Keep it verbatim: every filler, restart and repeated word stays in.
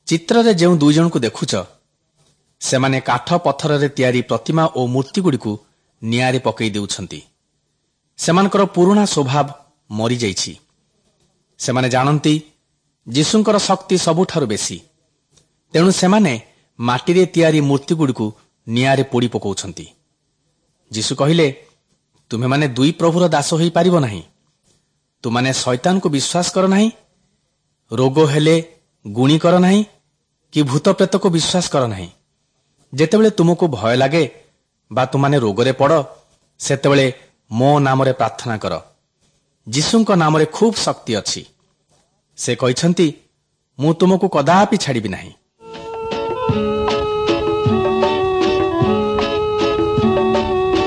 ଚିତ୍ରରେ ଯେଉଁ ଦୁଇ ଜଣଙ୍କୁ ଦେଖୁଛ, ସେମାନେ କାଠ ପଥରରେ ତିଆରି ପ୍ରତିମା ଓ ମୂର୍ତ୍ତିଗୁଡ଼ିକୁ ନିଆଁରେ ପକାଇ ଦେଉଛନ୍ତି। ସେମାନଙ୍କର ପୁରୁଣା ସ୍ୱଭାବ ମରିଯାଇଛି। ସେମାନେ ଜାଣନ୍ତି ଯୀଶୁଙ୍କର ଶକ୍ତି ସବୁଠାରୁ ବେଶୀ। ତେଣୁ ସେମାନେ ମାଟିରେ ତିଆରି ମୂର୍ତ୍ତିଗୁଡ଼ିକୁ ନିଆଁରେ ପୋଡ଼ି ପକାଉଛନ୍ତି। ଯୀଶୁ କହିଲେ, ତୁମେମାନେ ଦୁଇ ପ୍ରଭୁର ଦାସ ହୋଇପାରିବ ନାହିଁ। ତୁମାନେ ଶୈତାନକୁ ବିଶ୍ୱାସ କର ନାହିଁ, ରୋଗ ହେଲେ ଗୁଣି କର ନାହିଁ, କି ଭୂତ ପ୍ରେତକୁ ବିଶ୍ୱାସ କର ନାହିଁ। ଯେତେବେଳେ ତୁମକୁ ଭୟ ଲାଗେ ବା ତୁମାନେ ରୋଗରେ ପଡ଼, ସେତେବେଳେ ମୋ ନାମରେ ପ୍ରାର୍ଥନା କର। ଯୀଶୁଙ୍କ ନାମରେ ଖୁବ୍ ଶକ୍ତି ଅଛି। ସେ କହିଛନ୍ତି, ମୁଁ ତୁମକୁ କଦାପି ଛାଡ଼ିବି ନାହିଁ।